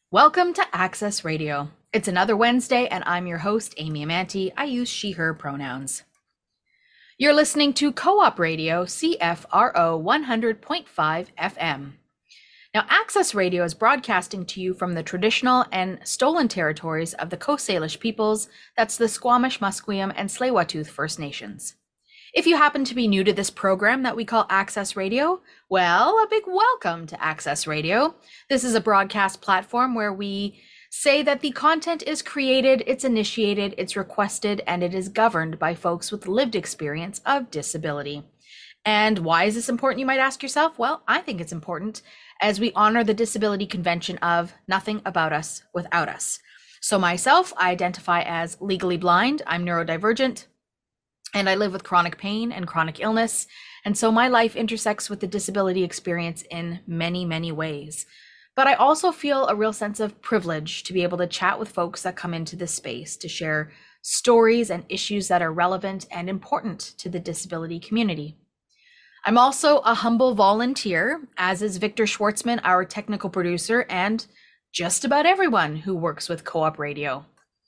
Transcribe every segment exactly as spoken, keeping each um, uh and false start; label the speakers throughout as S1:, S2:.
S1: Welcome to Access Radio. It's another Wednesday, and I'm your host, Amy Amanti. I use she, her pronouns. You're listening to Co-op Radio, C F R O one hundred point five F M. Now, Access Radio is broadcasting to you from the traditional and stolen territories of the Coast Salish peoples, that's the Squamish, Musqueam, and Tsleil-Waututh First Nations. If you happen to be new to this program that we call Access Radio, well, a big welcome to Access Radio. This is a broadcast platform where we say that the content is created, it's initiated, it's requested, and it is governed by folks with lived experience of disability. And why is this important, you might ask yourself? Well, I think it's important as we honor the Disability Convention of Nothing About Us Without Us. So myself, I identify as legally blind, I'm neurodivergent, and I live with chronic pain and chronic illness. And so my life intersects with the disability experience in many, many ways. But I also feel a real sense of privilege to be able to chat with folks that come into this space to share stories and issues that are relevant and important to the disability community. I'm also a humble volunteer, as is Victor Schwartzman, our technical producer, and just about everyone who works with Co-op Radio.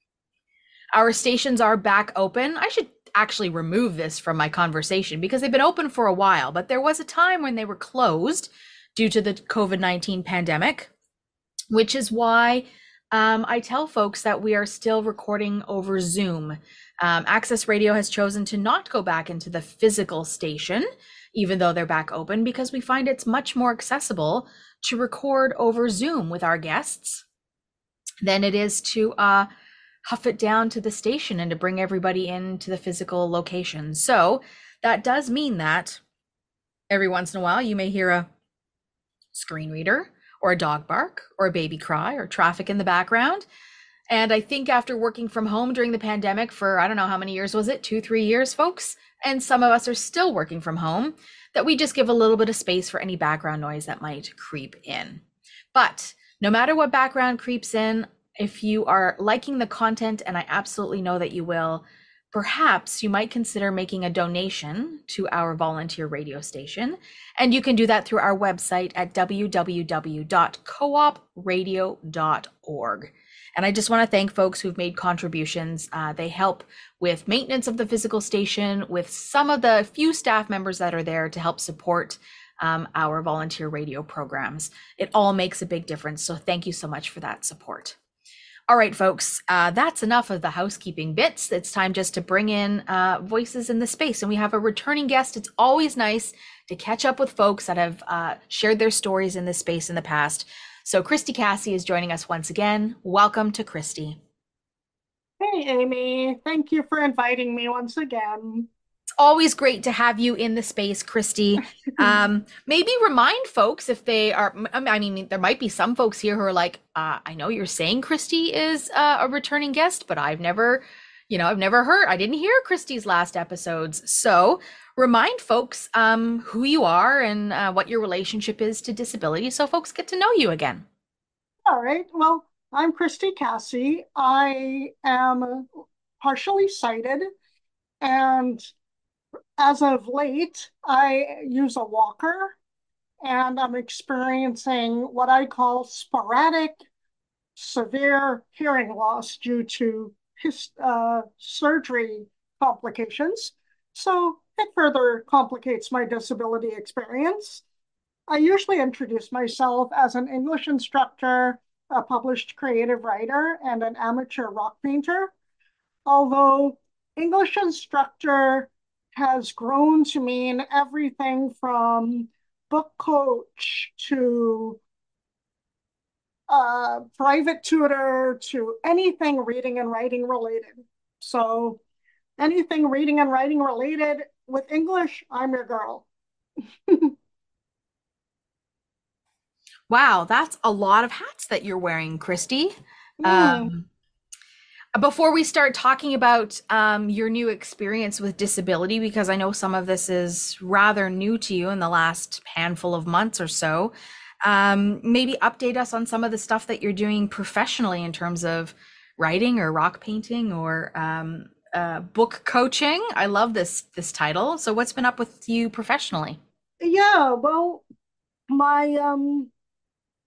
S1: Our stations are back open. I should actually remove this from my conversation because they've been open for a while, but there was a time when they were closed due to the COVID nineteen pandemic, which is why um, I tell folks that we are still recording over Zoom. Um, Access Radio has chosen to not go back into the physical station, even though they're back open, because we find it's much more accessible to record over Zoom with our guests than it is to uh, huff it down to the station and to bring everybody into the physical location. So that does mean that every once in a while you may hear a screen reader or a dog bark or a baby cry or traffic in the background. And I think after working from home during the pandemic for, I don't know how many years was it, two, three years, folks, and some of us are still working from home, that we just give a little bit of space for any background noise that might creep in. But no matter what background creeps in, if you are liking the content, and I absolutely know that you will, perhaps you might consider making a donation to our volunteer radio station. And you can do that through our website at w w w dot coop radio dot org. And I just want to thank folks who've made contributions. Uh, they help with maintenance of the physical station, with some of the few staff members that are there to help support um, our volunteer radio programs. It all makes a big difference. So thank you so much for that support. All right, folks, uh, that's enough of the housekeeping bits. It's time just to bring in uh, voices in the space. And we have a returning guest. It's always nice to catch up with folks that have uh, shared their stories in this space in the past. So Christy Cassie is joining us once again. Welcome to Christy.
S2: Hey, Amy. Thank you for inviting me once again.
S1: It's always great to have you in the space, Christy. Um, maybe remind folks if they are, I mean, there might be some folks here who are like, uh, I know you're saying Christy is uh, a returning guest, but I've never, you know, I've never heard, I didn't hear Christy's last episodes. So remind folks um, who you are and uh, what your relationship is to disability so folks get to know you again.
S2: All right. Well, I'm Christy Cassie. I am partially sighted, and as of late, I use a walker, and I'm experiencing what I call sporadic severe hearing loss due to his, uh, surgery complications. So it further complicates my disability experience. I usually introduce myself as an English instructor, a published creative writer, and an amateur rock painter. Although English instructor has grown to mean everything from book coach to uh, private tutor to anything reading and writing related. So anything reading and writing related with English, I'm your girl.
S1: Wow, that's a lot of hats that you're wearing, Christy.
S2: Mm,
S1: Um, before we start talking about um, your new experience with disability, because I know some of this is rather new to you in the last handful of months or so, um, maybe update us on some of the stuff that you're doing professionally in terms of writing or rock painting or um, uh, book coaching. I love this this title. So what's been up with you professionally?
S2: yeah, well, my um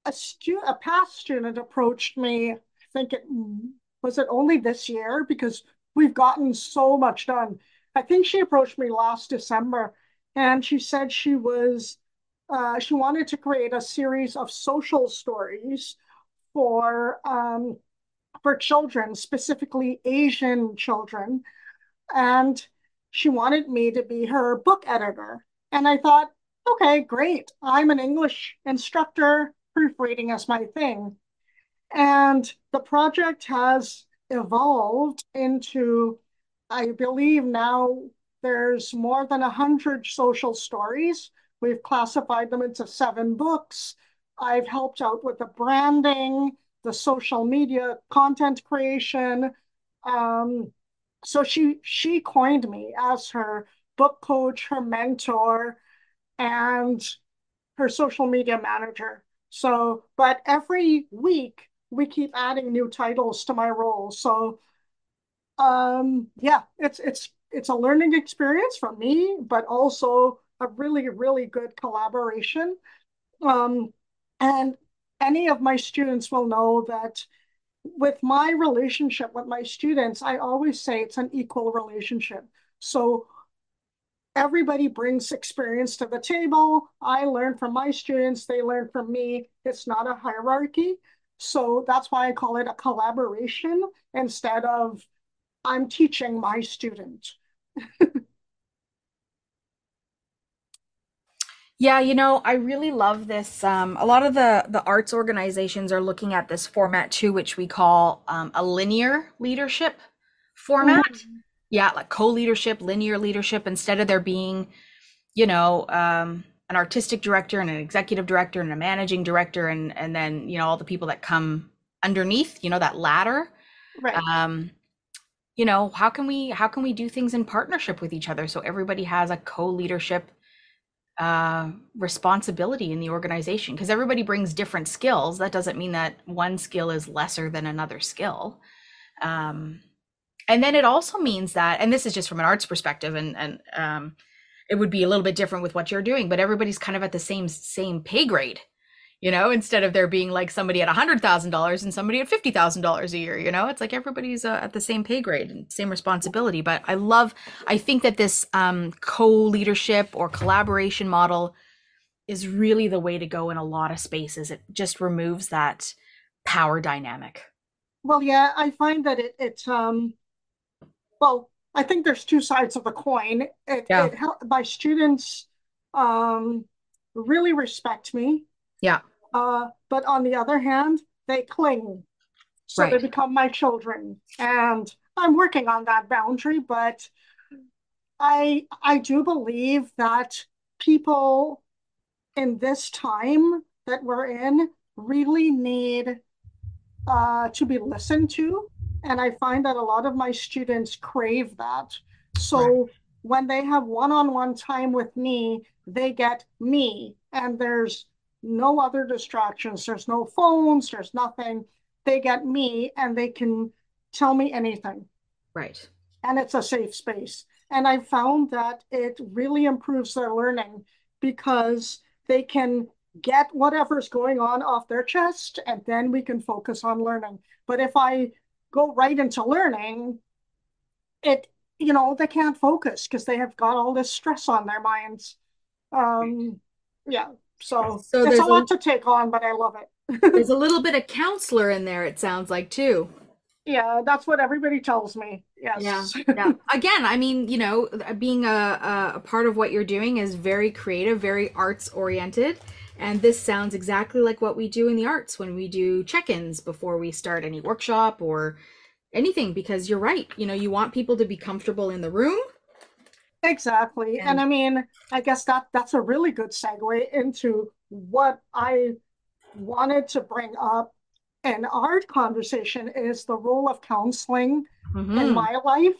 S2: a stu a past student approached me. I think it was it only this year because we've gotten so much done. I think she approached me last December, and she said she was uh, she wanted to create a series of social stories for um, for children, specifically Asian children, and she wanted me to be her book editor. And I thought, okay, great. I'm an English instructor. Proofreading is my thing. And the project has evolved into, I believe now there's more than a hundred social stories. We've classified them into seven books. I've helped out with the branding, the social media content creation. Um, so she she coined me as her book coach, her mentor, and her social media manager. So, but every week we keep adding new titles to my role. So, um, yeah, it's it's it's a learning experience for me, but also a really, really good collaboration. Um, and any of my students will know that with my relationship with my students, I always say it's an equal relationship. So everybody brings experience to the table. I learn from my students, they learn from me. It's not a hierarchy. So that's why I call it a collaboration instead of I'm teaching my student.
S1: Yeah, you know, I really love this. Um, a lot of the the arts organizations are looking at this format too, which we call um, a linear leadership format.
S2: Mhm.
S1: Yeah, like co-leadership, linear leadership, instead of there being, you know, um, an artistic director and an executive director and a managing director and and then, you know, all the people that come underneath, you know, that ladder.
S2: Right.
S1: Um, you know, how can we how can we do things in partnership with each other so everybody has a co-leadership uh, responsibility in the organization? Because everybody brings different skills. That doesn't mean that one skill is lesser than another skill. Um, and then it also means that, and this is just from an arts perspective, and and um, it would be a little bit different with what you're doing, but everybody's kind of at the same same pay grade, you know, instead of there being like somebody at a hundred thousand dollars and somebody at fifty thousand dollars a year. You know, it's like everybody's uh, at the same pay grade and same responsibility. But I love, I think that this um, co-leadership or collaboration model is really the way to go in a lot of spaces. It just removes that power dynamic.
S2: Well, yeah, I find that it it um well, I think there's two sides of the coin. It
S1: Yeah.
S2: it help my students um really respect me.
S1: Yeah.
S2: Uh, but on the other hand, they cling. So they
S1: Right.
S2: become my children. And I'm working on that boundary, but I I do believe that people in this time that we're in really need uh, to be listened to. And I find that a lot of my students crave that.
S1: Right.
S2: So when they have one-on-one time with me, they get me, and there's no other distractions. There's no phones, there's nothing. They get me, and they can tell me anything,
S1: Right.
S2: and it's a safe space. And I found that it really improves their learning because they can get whatever's going on off their chest and then we can focus on learning. But if I go right into learning, it, you know, they can't focus because they have got all this stress on their minds. Um, yeah, so
S1: So
S2: it's a
S1: there's a
S2: lot to take on, but I love
S1: there's
S2: it.
S1: a little bit of counselor in there, it sounds like too.
S2: Yeah, that's what everybody tells me.
S1: Yeah.
S2: Yes.
S1: Yeah. Again, I mean, you know, being a, a, a part of what you're doing is very creative, very arts oriented. And this sounds exactly like what we do in the arts when we do check-ins before we start any workshop or anything, because you're right. You know, you want people to be comfortable in the room.
S2: Exactly. And
S1: And
S2: I mean, I guess that that's a really good segue into what I wanted to bring up in our conversation is the role of counseling in
S1: hmm
S2: my life.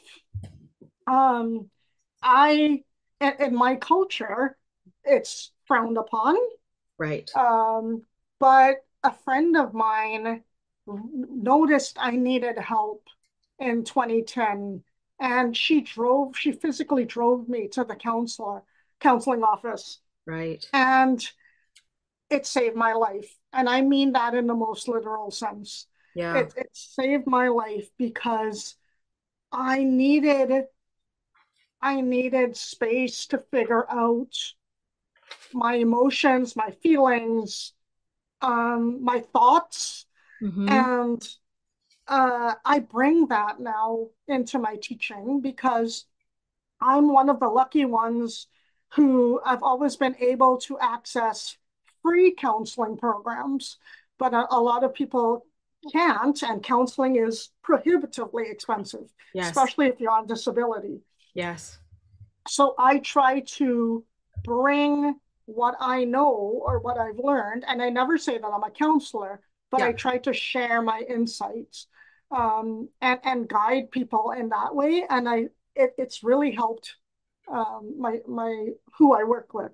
S2: Um, I in, in my culture, it's frowned upon.
S1: right.
S2: Um, but a friend of mine noticed I needed help in twenty ten, and she drove, she physically drove me to the counselor, counseling office,
S1: Right.
S2: and it saved my life. And I mean that in the most literal sense.
S1: Yeah.
S2: It, it saved my life because I needed I needed space to figure out my emotions, my feelings, um, my thoughts,
S1: Mm-hmm.
S2: and uh, I bring that now into my teaching because I'm one of the lucky ones who I've always been able to access free counseling programs, but a, a lot of people can't, and counseling is prohibitively expensive,
S1: Yes.
S2: especially if you're on disability.
S1: Yes.
S2: So I try to bring what I know or what I've learned, and I never say that I'm a counselor, but I
S1: Yeah.
S2: try to share my insights um, and and guide people in that way. And I it, it's really helped um, my my who I work with.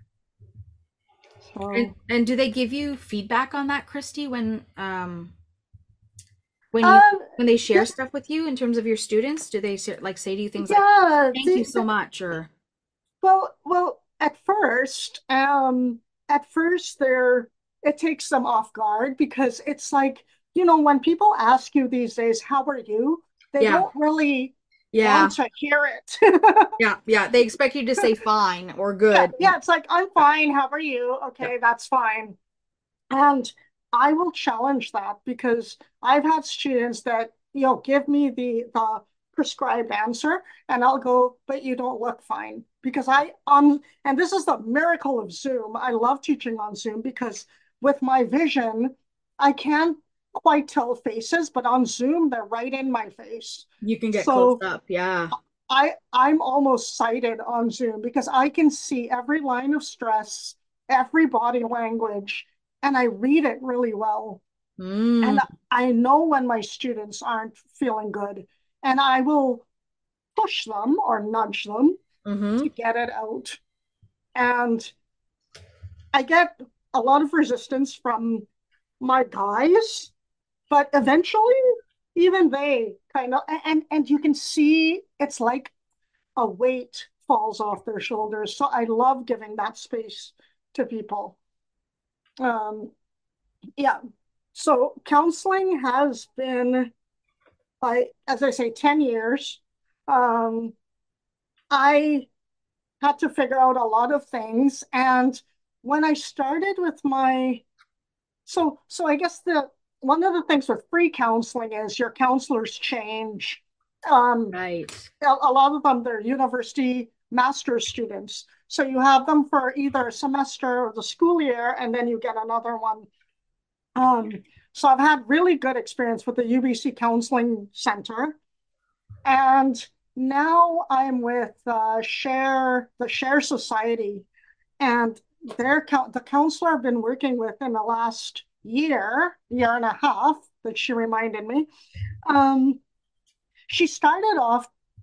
S1: And
S2: So
S1: and do they give you feedback on that, Christy, when um when you
S2: um,
S1: when they share
S2: yeah,
S1: stuff with you in terms of your students? Do they say, like say to you things like,
S2: yeah.
S1: "Thank you
S2: The,
S1: so
S2: the,
S1: much," or
S2: well, well, at first, um, at first they're it takes them off guard because it's like, you know, when people ask you these days, how are you? They
S1: yeah,
S2: don't really
S1: yeah,
S2: want to hear it.
S1: yeah, yeah. They expect you to say fine or
S2: Yeah,
S1: good.
S2: yeah, it's like, I'm
S1: Yeah,
S2: fine. How are you?
S1: yeah.
S2: Okay, that's fine. And I will challenge that because I've had students that, you know, give me the the prescribed answer and I'll go, but you don't look fine. Because I um and this is the miracle of Zoom. I love teaching on Zoom because with my vision, I can't quite tell faces, but on Zoom, they're right in my face.
S1: You can get close
S2: So
S1: up. Yeah.
S2: I I'm almost sighted on Zoom because I can see every line of stress, every body language, and I read it really well.
S1: Mm,
S2: And I know when my students aren't feeling good, and I will push them or nudge them to
S1: mm-hmm.
S2: get it out. And I get a lot of resistance from my guys, but eventually even they kind of and and you can see it's like a weight falls off their shoulders. So I love giving that space to people. Um, yeah. So counseling has been, I, as I say, ten years. Um, I had to figure out a lot of things. And when I started with my, so, so I guess the, one of the things with free counseling is your counselors change. Um,
S1: Right.
S2: a, a lot of them, they're university master's students. So you have them for either a semester or the school year, and then you get another one. Um, so I've had really good experience with the U B C Counseling Center. And now I'm with uh, Share, the Share Society. And their the counselor I've been working with in the last year, year and a half, that she reminded me, um, she started off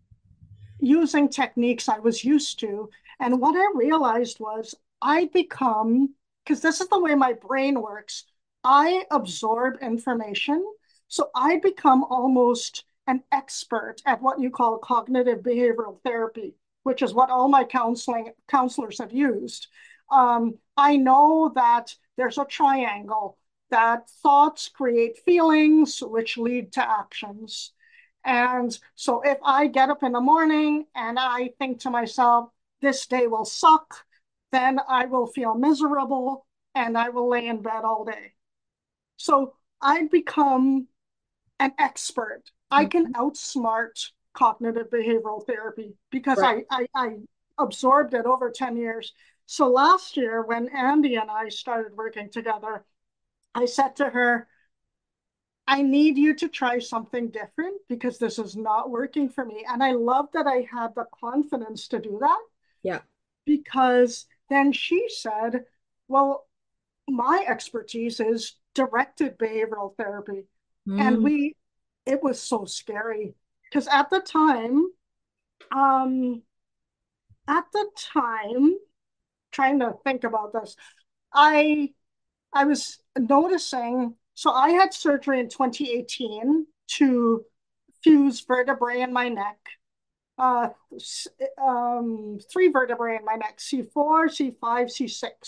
S2: using techniques I was used to. And what I realized was I'd become, because this is the way my brain works, I absorb information. So I become almost an expert at what you call cognitive behavioral therapy, which is what all my counseling counselors have used. Um, I know that there's a triangle that thoughts create feelings, which lead to actions. And so if I get up in the morning and I think to myself, this day will suck, then I will feel miserable and I will lay in bed all day. So I become an expert. I can
S1: Mhm.
S2: outsmart cognitive behavioral therapy because
S1: Right.
S2: I, I, I absorbed it over ten years. So last year, when Andy and I started working together, I said to her, I need you to try something different because this is not working for me. And I love that I had the confidence to do that
S1: Yeah.
S2: because then she said, well, my expertise is directed behavioral therapy. And
S1: Mm,
S2: we, it was so scary because at the time, um, at the time, trying to think about this, I I was noticing, so I had surgery in twenty eighteen to fuse vertebrae in my neck, uh, um, three vertebrae in my neck, C four, C five, C six.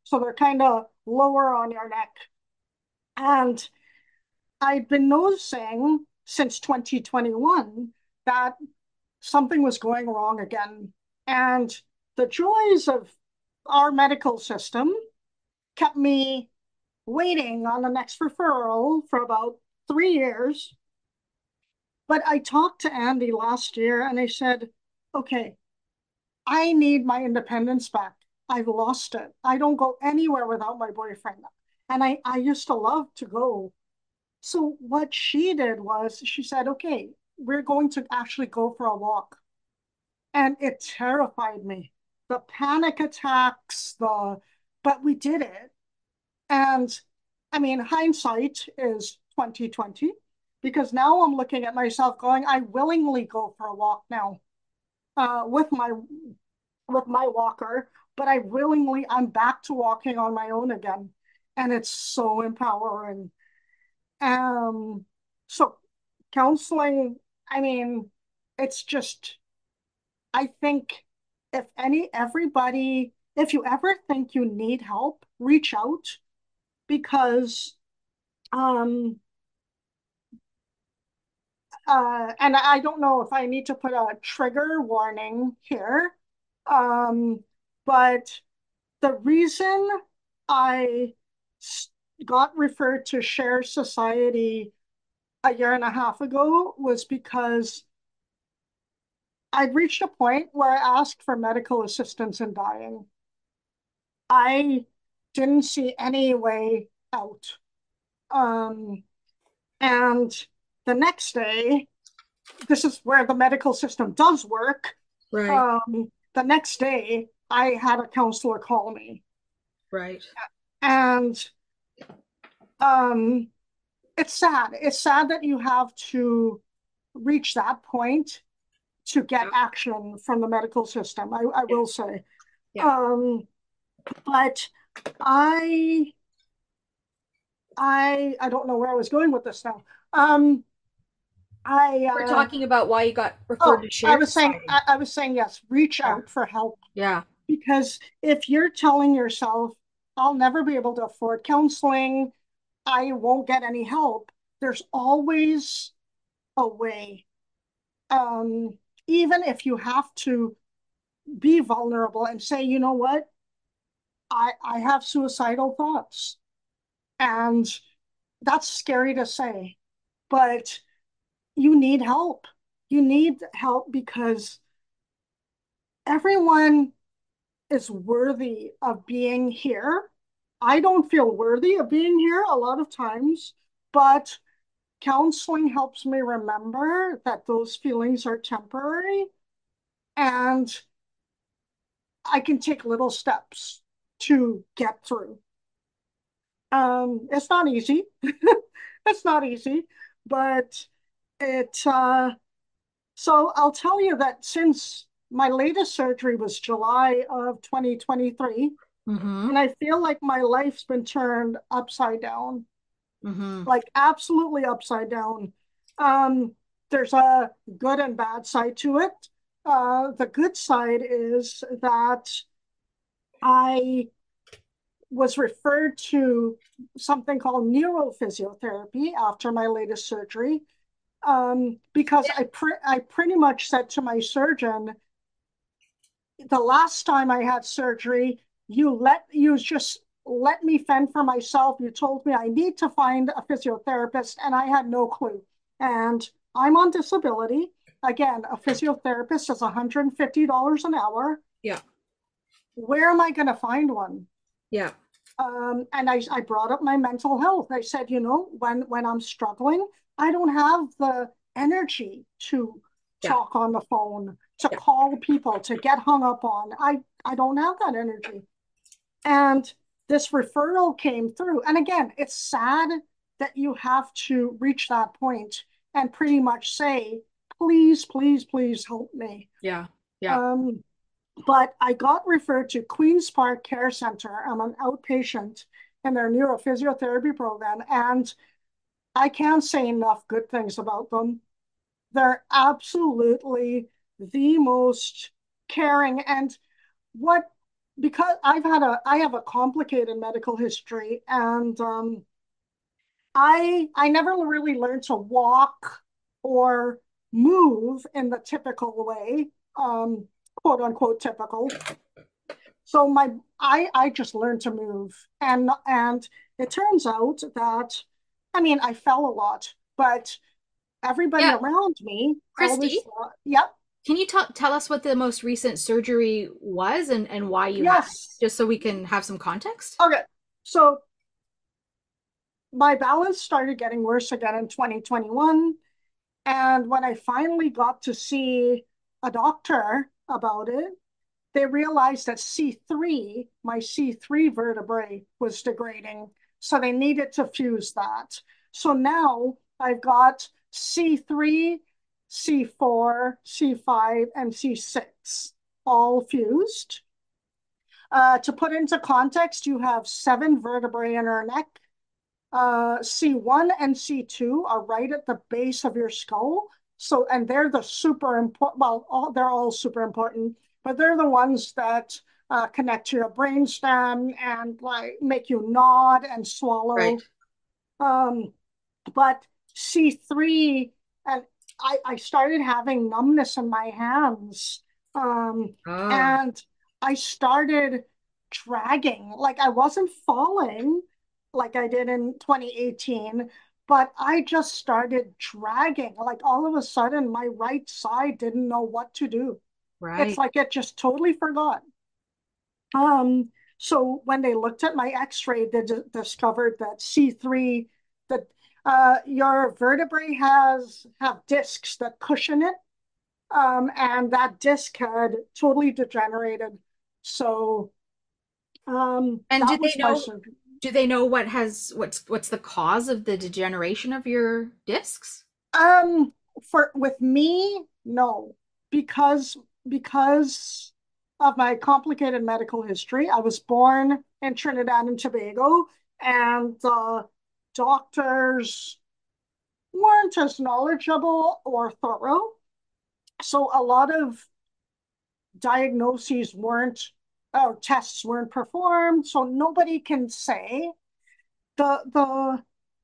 S2: So they're kind of lower on your neck. And I'd been noticing since twenty twenty-one that something was going wrong again. And the joys of our medical system kept me waiting on the next referral for about three years. But I talked to Andy last year and I said, okay, I need my independence back. I've lost it. I don't go anywhere without my boyfriend. And I, I used to love to go. So what she did was she said, okay, we're going to actually go for a walk. And it terrified me. The panic attacks, the but we did it. And I mean, hindsight is twenty twenty because now I'm looking at myself going, I willingly go for a walk now uh, with my with my walker, but I willingly I'm back to walking on my own again, and it's so empowering. Um, so counseling, I mean, it's just I think if any everybody, if you ever think you need help, reach out because um uh and I don't know if I need to put a trigger warning here. Um, but the reason I got referred to Share Society a year and a half ago was because I'd reached a point where I asked for medical assistance in dying. I didn't see any way out. Um, and the next day, this is where the medical system does work.
S1: Right.
S2: Um, the next day, I had a counselor call me.
S1: Right.
S2: And um, it's sad. It's sad that you have to reach that point to get
S1: Yeah.
S2: action from the medical system, I, I will say.
S1: Yeah.
S2: Um, but I I I don't know where I was going with this now. Um, I
S1: We're
S2: uh,
S1: talking about why you got referred
S2: oh,
S1: to
S2: I
S1: Share
S2: was saying
S1: Society.
S2: I, I was saying yes, reach
S1: Yeah.
S2: out for help
S1: Yeah.
S2: because if you're telling yourself, I'll never be able to afford counseling, I won't get any help, there's always a way. Um, even if you have to be vulnerable and say, you know what, I, I have suicidal thoughts. And that's scary to say, but you need help. You need help because everyone is worthy of being here. I don't feel worthy of being here a lot of times, but counseling helps me remember that those feelings are temporary and I can take little steps to get through. Um, it's not easy. It's not easy, but it uh, so I'll tell you that since my latest surgery was July of twenty twenty-three,
S1: Mm-hmm.
S2: and I feel like my life's been turned upside down,
S1: Mm-hmm.
S2: like absolutely upside down. Um, there's a good and bad side to it. Uh, the good side is that I was referred to something called neurophysiotherapy after my latest surgery um, because I pre- I pretty much said to my surgeon, the last time I had surgery, you let you just let me fend for myself. You told me I need to find a physiotherapist, and I had no clue. And I'm on disability. Again, a physiotherapist is one hundred fifty dollars an hour.
S1: Yeah.
S2: Where am I going to find one?
S1: Yeah.
S2: Um, and I, I brought up my mental health. I said, you know, when when I'm struggling, I don't have the energy to
S1: Yeah.
S2: talk on the phone, to
S1: Yeah.
S2: call people, to get hung up on. I, I don't have that energy. And this referral came through. And again, it's sad that you have to reach that point and pretty much say, please, please, please help me.
S1: Yeah. Yeah.
S2: Um, but I got referred to Queen's Park Care Center. I'm an outpatient in their neurophysiotherapy program, and I can't say enough good things about them. They're absolutely the most caring. And what because I've had a I have a complicated medical history, and um, I I never really learned to walk or move in the typical way, um, quote unquote typical. So my I I just learned to move, and and it turns out that I mean I fell a lot, but everybody
S1: Yeah,
S2: around me always
S1: Christy,
S2: thought, yep,
S1: can you t- tell us what the most recent surgery was and, and why you had
S2: yes,
S1: it, just so we can have some context?
S2: okay. So my balance started getting worse again in twenty twenty-one. And when I finally got to see a doctor about it, they realized that C three, my C three vertebrae, was degrading. So they needed to fuse that. So now I've got C three, C four, C five, and C six all fused. Uh, to put into context, you have seven vertebrae in our neck. Uh, C one and C two are right at the base of your skull. So, and they're the super important, well, all, they're all super important, but they're the ones that uh, connect to your brainstem and like make you nod and
S1: Right.
S2: swallow. Um, but C three, and I, I started having numbness in my hands. Um,
S1: Oh,
S2: and I started dragging, like I wasn't falling like I did in twenty eighteen, but I just started dragging. Like all of a sudden, my right side didn't know what to do. It's
S1: right.
S2: like it just totally forgot. Um, so when they looked at my X-ray, they d- discovered that C three, that uh, your vertebrae has have discs that cushion it, um, and that disc had totally degenerated. So um,
S1: And do
S2: that
S1: they
S2: was my
S1: know
S2: surgery.
S1: do they know what has what's what's the cause of the degeneration of your discs?
S2: Um, for with me, no, because because of my complicated medical history. I was born in Trinidad and Tobago, and the doctors weren't as knowledgeable or thorough. So a lot of diagnoses weren't or tests weren't performed. So nobody can say the the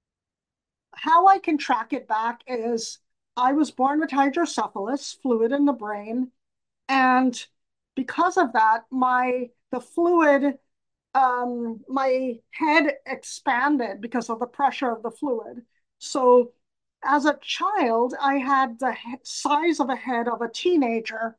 S2: how I can track it back is I was born with hydrocephalus, fluid in the brain, and because of that, my the fluid, um, my head expanded because of the pressure of the fluid. So, as a child, I had the size of a head of a teenager,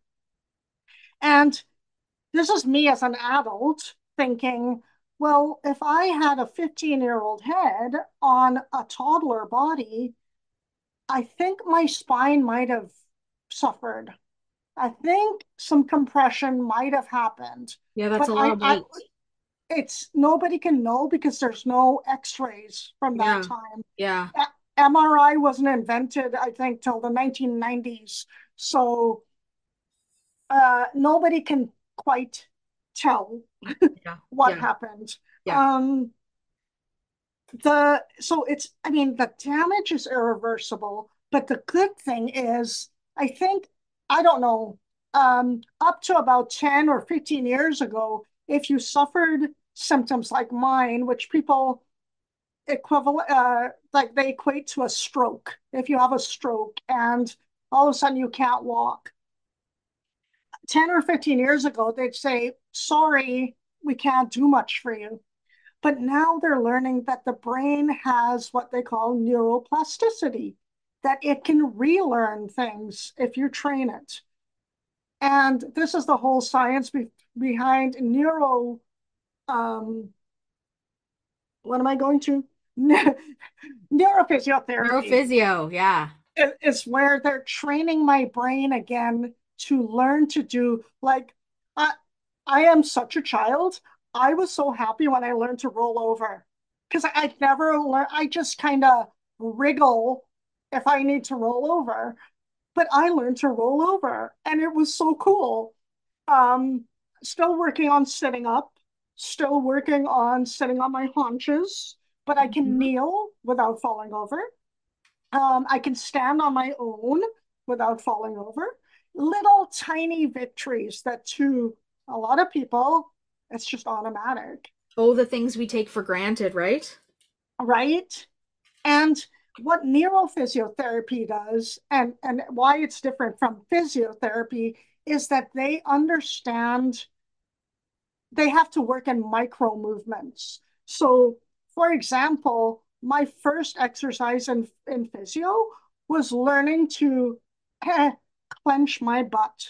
S2: and this is me as an adult thinking, well, if I had a fifteen year old head on a toddler body, I think my spine might have suffered. I think some compression might have happened,
S1: Yeah, that's
S2: but
S1: a lot
S2: I,
S1: of
S2: I
S1: weight.
S2: it's nobody can know because there's no x-rays from that
S1: Yeah.
S2: time.
S1: Yeah.
S2: M R I wasn't invented, I think, till the nineteen nineties. So uh, nobody can quite tell
S1: Yeah.
S2: what
S1: Yeah.
S2: happened.
S1: Yeah.
S2: Um, the so it's I mean the damage is irreversible, but the good thing is I think I don't know, um, up to about ten or fifteen years ago, if you suffered symptoms like mine, which people equivalent uh, like they equate to a stroke. If you have a stroke and all of a sudden you can't walk, ten or fifteen years ago, they'd say, sorry, we can't do much for you. But now they're learning that the brain has what they call neuroplasticity, that it can relearn things if you train it. And this is the whole science be- behind neuro, um, what am I going to? Neurophysiotherapy
S1: Neurophysio. Yeah.
S2: is where they're training my brain again to learn to do like I, I am such a child. I was so happy when I learned to roll over because I, I never learned. I just kind of wriggle if I need to roll over, but I learned to roll over, and it was so cool. Um, Still working on sitting up, still working on sitting on my haunches, but I can
S1: Mhm.
S2: kneel without falling over. Um, I can stand on my own without falling over. Little tiny victories that to a lot of people It's just automatic,
S1: Oh, the things we take for granted, right?
S2: right? And what neurophysiotherapy does, and, and why it's different from physiotherapy, is that they understand they have to work in micro movements. So, for example, my first exercise in, in physio was learning to eh, clench my butt.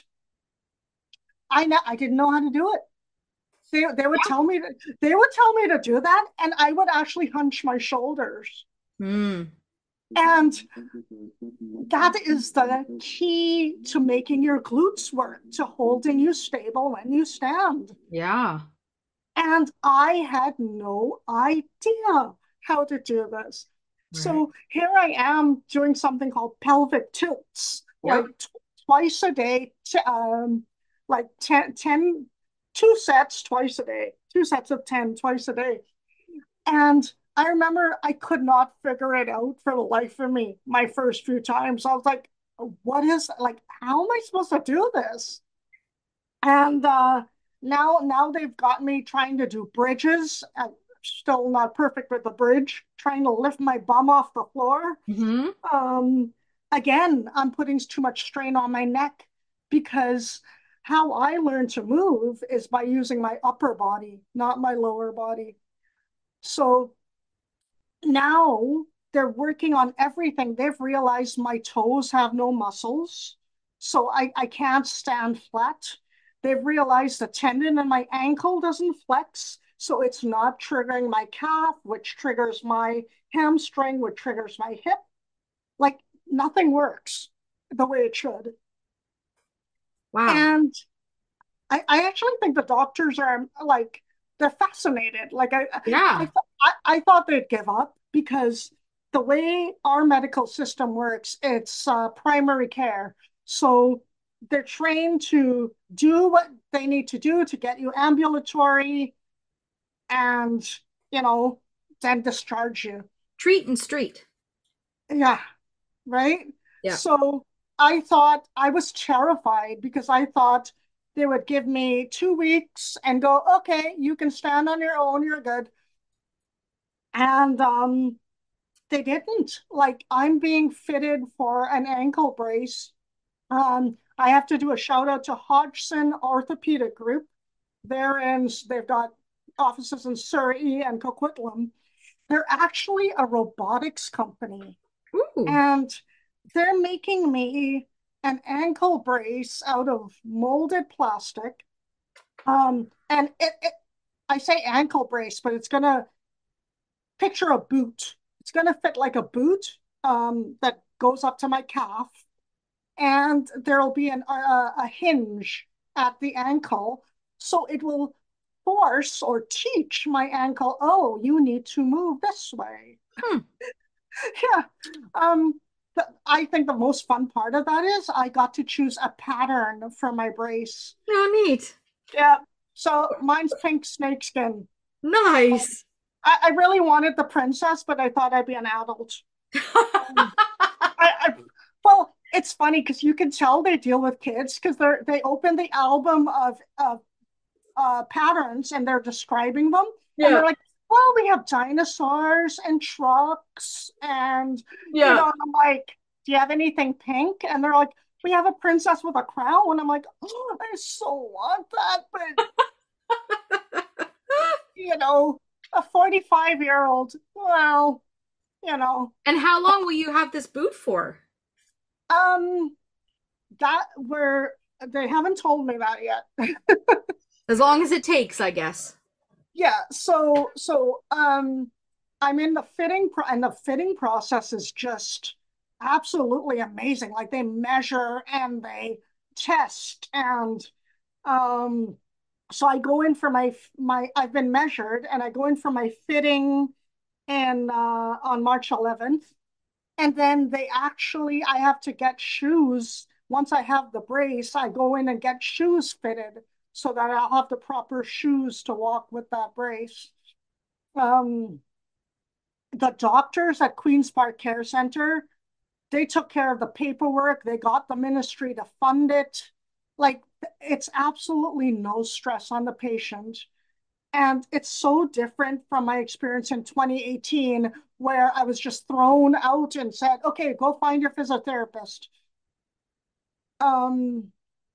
S2: I I didn't know how to do it. They they would tell me to they would tell me to do that, and I would actually hunch my shoulders.
S1: Mm,
S2: And that is the key to making your glutes work, to holding you stable when you stand.
S1: yeah.
S2: And I had no idea how to do this.
S1: Right.
S2: So here I am doing something called pelvic tilts, like
S1: Yep.
S2: t- twice a day, t- um, like ten, ten, two sets twice a day, two sets of ten twice a day. And I remember I could not figure it out for the life of me my first few times. I was like, what is like, how am I supposed to do this? And uh, now, now they've got me trying to do bridges. I'm still not perfect with the bridge, trying to lift my bum off the floor.
S1: Mm-hmm.
S2: Um, Again, I'm putting too much strain on my neck because how I learn to move is by using my upper body, not my lower body. So now they're working on everything. They've realized my toes have no muscles, so I, I can't stand flat. They've realized the tendon in my ankle doesn't flex, so it's not triggering my calf, which triggers my hamstring, which triggers my hip. Like nothing works the way it should.
S1: Wow.
S2: And I, I actually think the doctors are like they're fascinated. Like I I
S1: Yeah.
S2: I, I thought they'd give up because the way our medical system works, it's uh, primary care. So they're trained to do what they need to do to get you ambulatory and you know then discharge you.
S1: Treat and street.
S2: Yeah, right?
S1: Yeah.
S2: So I thought I was terrified because I thought they would give me two weeks and go, okay, you can stand on your own, you're good. And um, they didn't. Like, I'm being fitted for an ankle brace. Um, I have to do a shout out to Hodgson Orthopedic Group. They're in, they've got offices in Surrey and Coquitlam. They're actually a robotics company.
S1: Ooh.
S2: And they're making me an ankle brace out of molded plastic. Um, and it, it, I say ankle brace, but it's gonna picture a boot. It's gonna fit like a boot um, that goes up to my calf, and there'll be an, a, a hinge at the ankle, so it will force or teach my ankle, oh, you need to move this way.
S1: Hmm.
S2: Yeah. Um, the, I think the most fun part of that is I got to choose a pattern for my brace.
S1: Oh, neat.
S2: Yeah. So mine's pink snakeskin.
S1: Nice.
S2: I, I really wanted the princess, but I thought I'd be an adult. Um, I, I well, it's funny because you can tell they deal with kids because they're they open the album of of uh, patterns and they're describing them, and
S1: Yeah.
S2: they're like, "Well, we have dinosaurs and trucks, and you
S1: Yeah.
S2: know." And I'm like, "Do you have anything pink?" And they're like, "We have a princess with a crown." And I'm like, "Oh, I so want that," but you know, a forty-five year old, well, you know,
S1: And how long will you have this boot for?
S2: um, that were they haven't told me that yet.
S1: As long as it takes, I guess.
S2: Yeah, so so um I'm in the fitting pro and the fitting process is just absolutely amazing. Like they measure and they test and um so I go in for my my I've been measured and I go in for my fitting and uh on March eleventh, and then they actually I have to get shoes. Once I have the brace, I go in and get shoes fitted so that I'll have the proper shoes to walk with that brace. Um, the doctors at Queen's Park Care Center, they took care of the paperwork. They got the ministry to fund it. Like it's absolutely no stress on the patient. And it's so different from my experience in twenty eighteen, where I was just thrown out and said, okay, go find your physiotherapist. Um,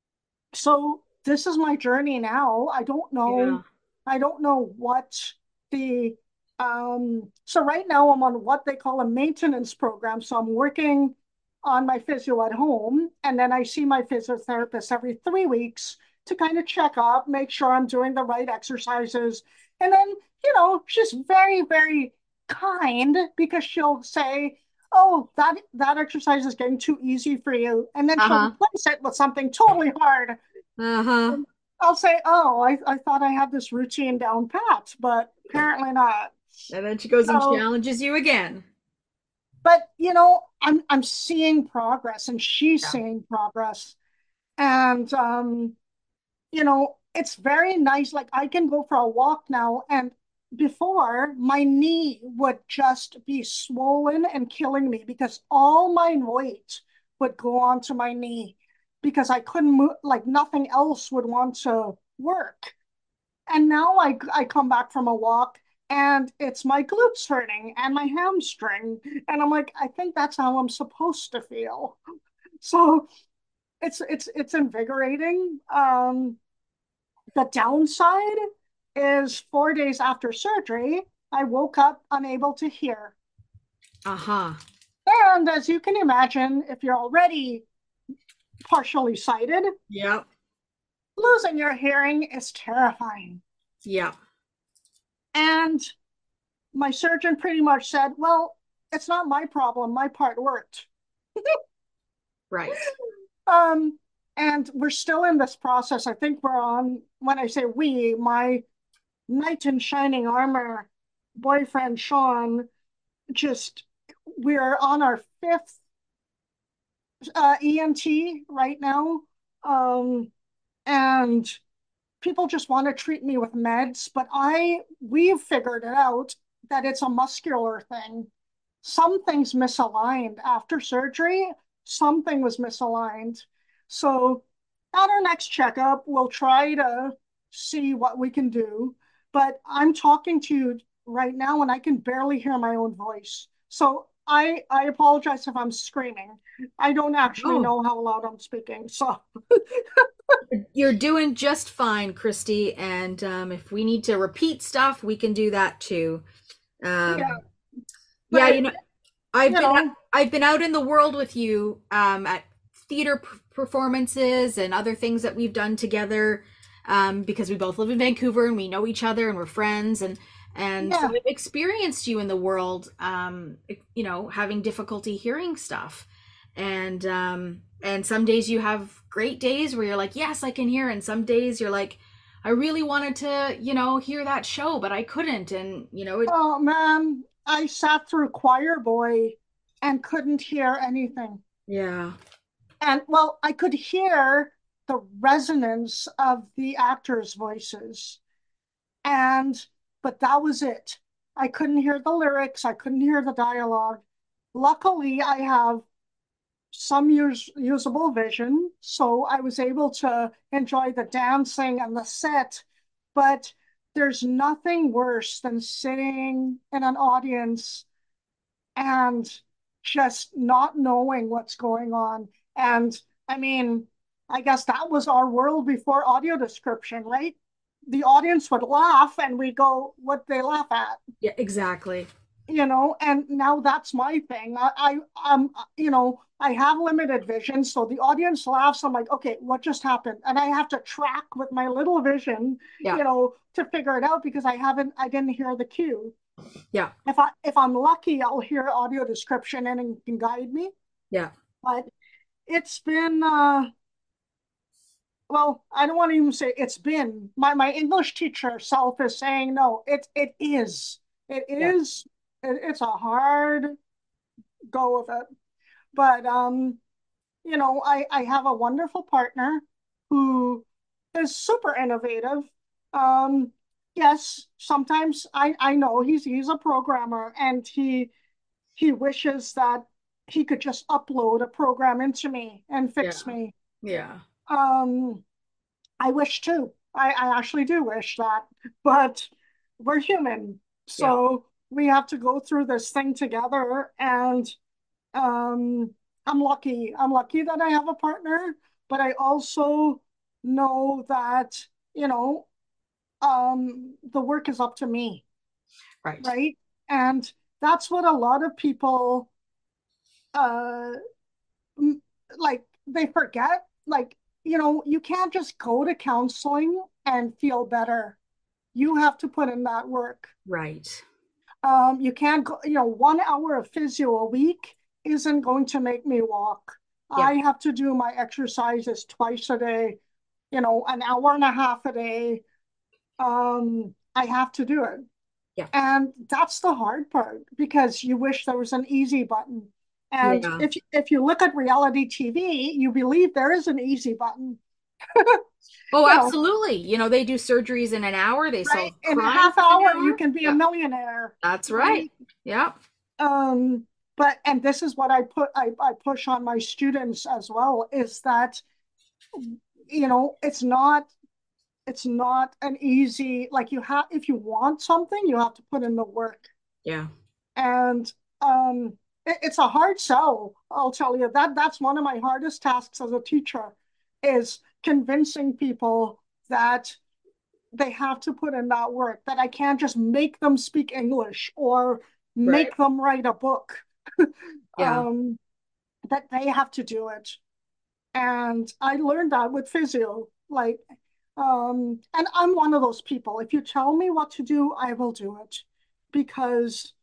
S2: so this is my journey now. I don't know.
S1: Yeah.
S2: I don't know what the um so right now I'm on what they call a maintenance program. So I'm working on my physio at home, and then I see my physiotherapist every three weeks to kind of check up, make sure I'm doing the right exercises. And then, you know, she's very, very kind because she'll say, oh, that that exercise is getting too easy for you. And then she'll
S1: Uh-huh.
S2: replace it with something totally hard.
S1: Uh-huh.
S2: And I'll say, oh, I, I thought I had this routine down pat, but apparently not.
S1: And then she goes and
S2: So,
S1: challenges you again.
S2: but you know, I'm I'm seeing progress and she's
S1: Yeah.
S2: seeing progress. And um, you know, it's very nice. Like I can go for a walk now, and before my knee would just be swollen and killing me because all my weight would go onto my knee because I couldn't move, like nothing else would want to work. And now I I come back from a walk and it's my glutes hurting and my hamstring. And I'm like, I think that's how I'm supposed to feel. So it's it's it's invigorating. Um, the downside is four days after surgery, I woke up unable to hear.
S1: Uh-huh.
S2: And as you can imagine, if you're already partially sighted,
S1: Yep.
S2: losing your hearing is terrifying.
S1: Yep.
S2: And my surgeon pretty much said, well, it's not my problem. My part worked.
S1: Right.
S2: Um, and we're still in this process. I think we're on, when I say we, my knight in shining armor boyfriend, Sean, just, we're on our fifth uh, E N T right now. Um, and people just want to treat me with meds, but I we've figured it out that it's a muscular thing. Something's misaligned after surgery. Something was misaligned. So at our next checkup, we'll try to see what we can do. But I'm talking to you right now and I can barely hear my own voice. So I I apologize if I'm screaming. I don't actually
S1: Oh,
S2: know how loud I'm speaking. So
S1: you're doing just fine, Christy. And um, if we need to repeat stuff, we can do that too.
S2: yeah,
S1: Um, yeah,
S2: but
S1: you know, I've
S2: you
S1: been
S2: know,
S1: I've been out in the world with you um, at theater p- performances and other things that we've done together um, because we both live in Vancouver and we know each other and we're friends and and so
S2: yeah.
S1: I've experienced you in the world, um, you know, having difficulty hearing stuff, and um, and some days you have great days where you're like, yes, I can hear, and some days you're like, I really wanted to, you know, hear that show, but I couldn't, and you know, it,
S2: Oh man, I sat through Choir Boy and couldn't hear anything.
S1: yeah,
S2: And well, I could hear the resonance of the actors' voices. And but that was it. I couldn't hear the lyrics, I couldn't hear the dialogue. Luckily, I have some use, usable vision, so I was able to enjoy the dancing and the set. But there's nothing worse than sitting in an audience and just not knowing what's going on. And I mean, I guess that was our world before audio description, right? The audience would laugh and we go, what they laugh at,
S1: yeah, exactly.
S2: you know, and now that's my thing. I, I um, you know, I have limited vision, so the audience laughs. I'm like, okay, what just happened? And I have to track with my little vision,
S1: Yeah,
S2: you know, to figure it out because I haven't, I didn't hear the cue.
S1: yeah,
S2: If I if I'm lucky, I'll hear audio description and it can guide me.
S1: yeah.
S2: But it's been uh, well, I don't want to even say it's been. My my English teacher self is saying no. It it is. It
S1: Yeah.
S2: is. It, it's a hard go of it. But um, you know, I I have a wonderful partner who is super innovative. Um, yes, sometimes I I know he's he's a programmer and he he wishes that he could just upload a program into me and
S1: Yeah.
S2: fix me.
S1: Yeah.
S2: Um, I wish too. I, I actually do wish that, but we're human.
S1: Yeah.
S2: So we have to go through this thing together. And um, I'm lucky. I'm lucky that I have a partner, but I also know that, you know, um, the work is up to me,
S1: Right.
S2: right? And that's what a lot of people uh like they forget. Like, you know, you can't just go to counseling and feel better. You have to put in that work.
S1: Right.
S2: Um, you can't go, you know, one hour of physio a week isn't going to make me walk.
S1: Yeah.
S2: I have to do my exercises twice a day, you know, an hour and a half a day. Um, I have to do it.
S1: Yeah.
S2: And that's the hard part because you wish there was an easy button. And
S1: Yeah.
S2: if if you look at reality T V, you believe there is an easy button.
S1: Oh,
S2: You know,
S1: absolutely. You know, they do surgeries in an hour, they
S2: right?
S1: solve
S2: In a
S1: crimes
S2: half
S1: in an
S2: hour, you
S1: hour.
S2: can be a
S1: Yeah,
S2: millionaire,
S1: that's right.
S2: right?
S1: Yeah.
S2: Um, but and this is what I put I, I push on my students as well is that you know it's not it's not an easy like you have if you want something you have to put in the work.
S1: Yeah.
S2: And um, it, it's a hard sell, I'll tell you. That that's one of my hardest tasks as a teacher is convincing people that they have to put in that work, that I can't just make them speak English or
S1: Right.
S2: make them write a book.
S1: Yeah.
S2: um, that they have to do it. And I learned that with physio. Like, um, and I'm one of those people. If you tell me what to do, I will do it because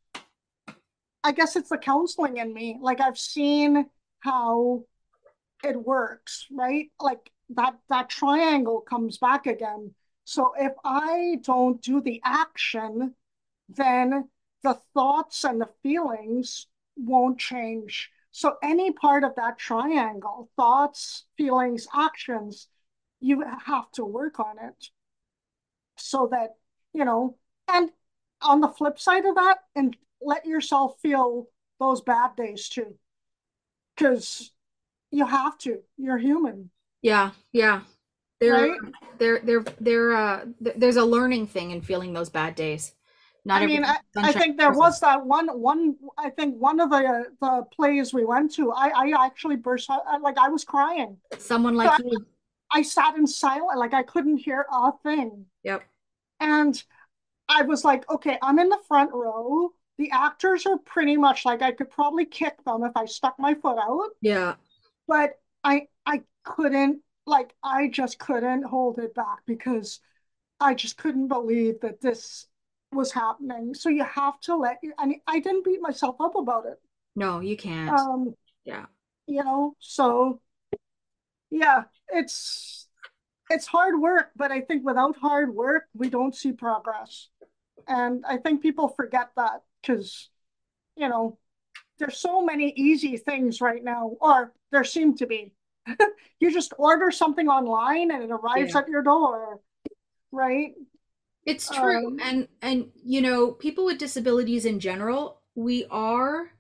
S2: I guess it's the counseling in me. Like I've seen how it works, right? Like that that triangle comes back again. So if I don't do the action, then the thoughts and the feelings won't change. So any part of that triangle, thoughts, feelings, actions, you have to work on it so that, you know, and on the flip side of that, and let yourself feel those bad days too, because you have to. You're human,
S1: Yeah. Yeah. There,
S2: right?
S1: there, there, there, uh, th- there's a learning thing in feeling those bad days. Not
S2: I mean,
S1: everything's
S2: I, I
S1: sunshine
S2: think there
S1: and roses.
S2: was that one one. I think one of the the plays we went to. I I actually burst out, like I was crying.
S1: Someone
S2: So
S1: like
S2: I,
S1: you.
S2: I sat in silence, like I couldn't hear a thing,
S1: Yep.
S2: and I was like, okay, I'm in the front row. The actors are pretty much like I could probably kick them if I stuck my foot out,
S1: Yeah.
S2: but I I couldn't like I just couldn't hold it back because I just couldn't believe that this was happening. So you have to let you, I mean, I didn't beat myself up about it.
S1: No, you can't.
S2: Um,
S1: Yeah.
S2: you know, so yeah, it's it's hard work, but I think without hard work, we don't see progress. And I think people forget that because, you know, there's so many easy things right now, or there seem to be. You just order something online and it arrives
S1: Yeah.
S2: at your door, right?
S1: It's true.
S2: Um,
S1: And and you know, people with disabilities in general, we are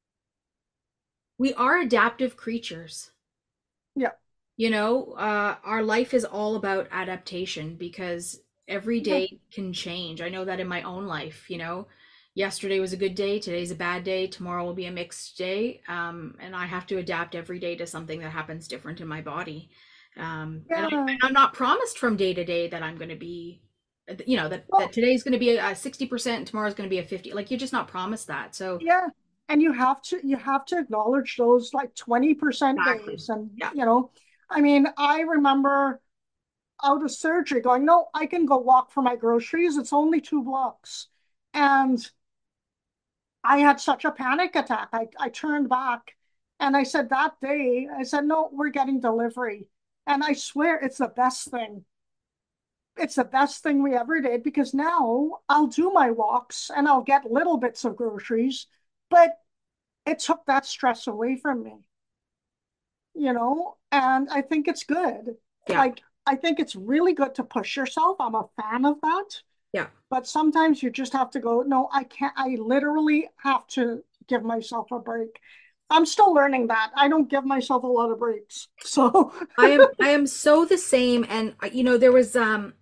S1: we are adaptive creatures.
S2: yeah,
S1: You know, uh, our life is all about adaptation because every
S2: yeah,
S1: day can change. I know that in my own life, you know, yesterday was a good day, today's a bad day, tomorrow will be a mixed day. Um, and I have to adapt every day to something that happens different in my body. Um, and, I, and
S2: yeah.
S1: I'm not promised from day to day that I'm going to be, you know, that, that
S2: Well,
S1: today's going to be a sixty percent and tomorrow's going to be a fifty. Like you're just not promised that. So,
S2: yeah. And you have to you have to acknowledge those like twenty percent
S1: exactly.
S2: days. And
S1: Yeah.
S2: you know, I mean, I remember out of surgery going, no, I can go walk for my groceries. It's only two blocks. And I had such a panic attack. I, I turned back and I said that day, I said, no, we're getting delivery. And I swear it's the best thing. It's the best thing we ever did because now I'll do my walks and I'll get little bits of groceries, but it took that stress away from me, you know? And I think it's good.
S1: Yeah.
S2: Like, I think it's really good to push yourself. I'm a fan of that.
S1: Yeah.
S2: But sometimes you just have to go, no, I can't, I literally have to give myself a break. I'm still learning that. I don't give myself a lot of breaks. So,
S1: I am I am so the same and uh, you know there was um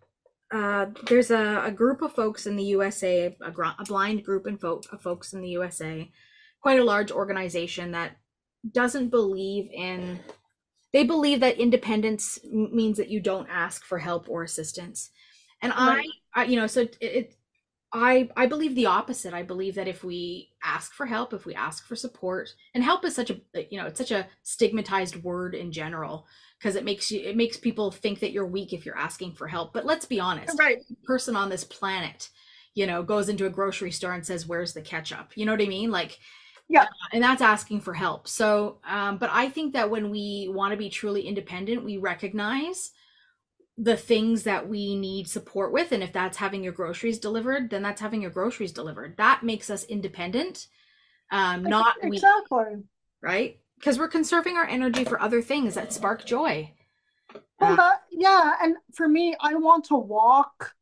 S1: uh, there's a, a group of folks in the U S A, a, gr- a blind group and folk, of folks in the U S A, quite a large organization that doesn't believe in, they believe that independence means that you don't ask for help or assistance. And I,
S2: Right.
S1: I you know, so it, it I I believe the opposite. I believe that if we ask for help, if we ask for support, and help is such a, you know, it's such a stigmatized word in general because it makes you, it makes people think that you're weak if you're asking for help. But let's be honest,
S2: Right.
S1: every person on this planet, you know, goes into a grocery store and says, "Where's the ketchup?" You know what I mean? Like, uh,
S2: Yeah.
S1: and that's asking for help. So, um, but I think that when we want to be truly independent, we recognize the things that we need support with. And if that's having your groceries delivered, then that's having your groceries delivered. That makes us independent, um,
S2: Ex-
S1: not weak,
S2: Exactly.
S1: right? Because we're conserving our energy for other things that spark joy.
S2: Well,
S1: Uh,
S2: that, yeah. And for me, I want to walk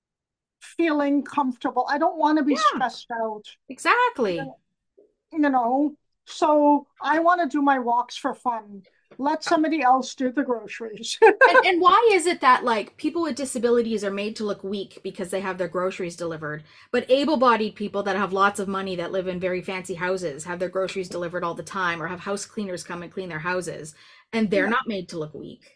S2: feeling comfortable. I don't want to be
S1: yeah,
S2: stressed out,
S1: exactly.
S2: you know. So I want to do my walks for fun. Let somebody else do the groceries.
S1: And and why is it that like people with disabilities are made to look weak because they have their groceries delivered, but able-bodied people that have lots of money that live in very fancy houses have their groceries delivered all the time or have house cleaners come and clean their houses and they're
S2: Yeah.
S1: not made to look weak?